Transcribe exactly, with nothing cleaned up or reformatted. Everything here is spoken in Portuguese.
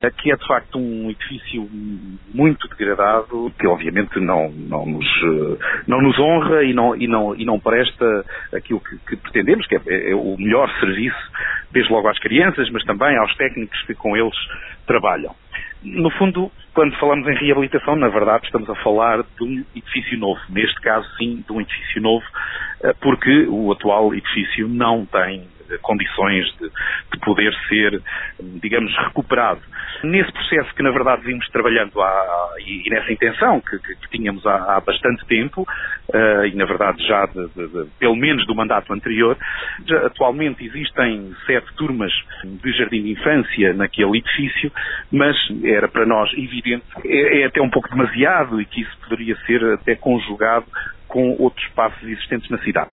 Aqui é de facto um edifício muito degradado, que obviamente não, não, nos, não nos honra e não, e não, e não presta aquilo que, que pretendemos, que é, é o melhor serviço, desde logo às crianças, mas também aos técnicos que com eles trabalham. No fundo, quando falamos em reabilitação, na verdade estamos a falar de um edifício novo. Neste caso, sim, de um edifício novo, porque o atual edifício não tem condições de, de poder ser, digamos, recuperado. Nesse processo que, na verdade, vimos trabalhando há, e, e nessa intenção que, que, que tínhamos há, há bastante tempo, uh, e, na verdade, já de, de, de, pelo menos do mandato anterior, já, atualmente existem sete turmas de jardim de infância naquele edifício, mas era para nós evidente, é, é até um pouco demasiado e que isso poderia ser até conjugado com outros espaços existentes na cidade.